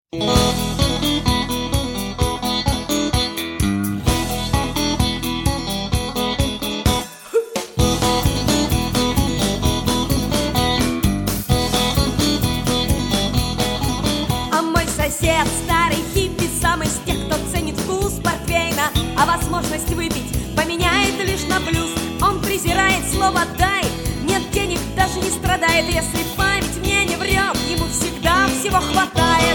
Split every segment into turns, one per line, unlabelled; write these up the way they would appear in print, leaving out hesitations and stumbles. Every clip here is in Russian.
А мой сосед, старый хиппи, сам из тех, кто ценит вкус портвейна, а возможность выпить поменяет лишь на плюс. Он презирает слово «дай», нет денег, даже не страдает. Если память мне не врет, ему всегда всего хватает.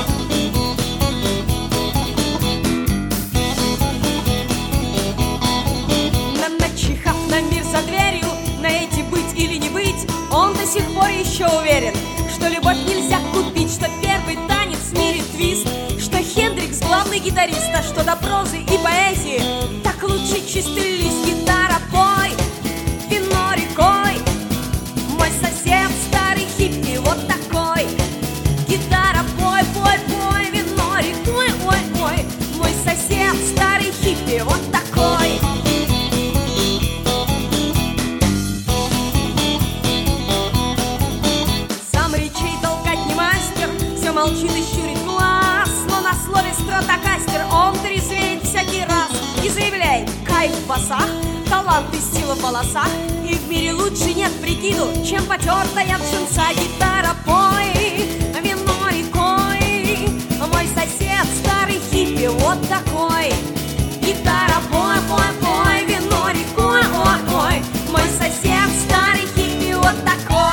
Начихав на мир за дверью, на эти быть или не быть, он до сих пор еще уверен, что любовь нельзя купить, что первый танец в мире твист, что Хендрикс главный гитарист, а что до прозы и поэзии так лучше чистый лист. Гитара, пой, вино рекой. Мой сосед, старый хиппи, вот такой. Гитара, пой, пой, пой, вино рекой, ой, ой. Мой сосед, старый хиппи, вот такой. Сам речей толкать не мастер, все молчит и щурит глаз, но на слове стратокастер он трезвеет всякий раз и заявляет: кайф в басах, талант и сила в волосах, и в мире лучше нет прикиду, чем потертая джинса. Гитара, пой, вино рекой. Мой сосед, старый хиппи, вот такой. Гитара, пой, пой, пой, вино рекой, ой, ой. Мой сосед, старый хиппи, вот такой.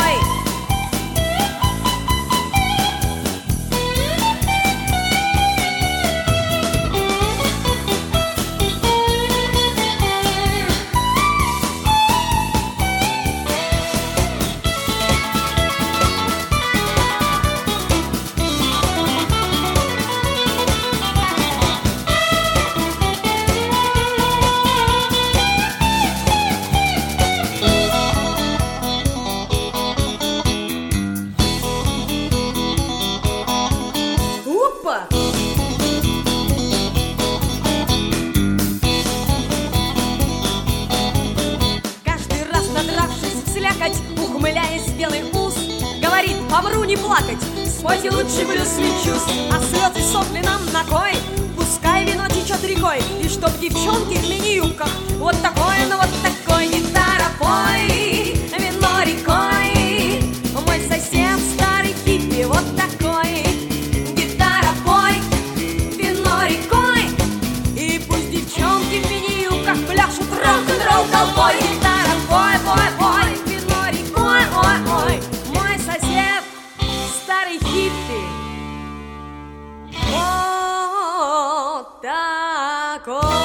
Опа! Каждый раз надравшись вслякоть, ухмыляясь в белый ус, говорит: помру не плакать, спойте лучше блюз свечусь, а слезы сопли нам на кой? Пускай вино течет рекой, и чтоб девчонки в мини-юбках вот такой, ну вот такой. Гитара, пой, вино рекой. Мой сосед, старый хиппи, вот такой. Гитара, пой, вино рекой, и пусть девчонки в мини-юбках пляшут рок-н-ролл колбой. Гитара, пой, пой, пой, вино рекой, ой, ой. Мой сосед, старый хиппи, вот такой.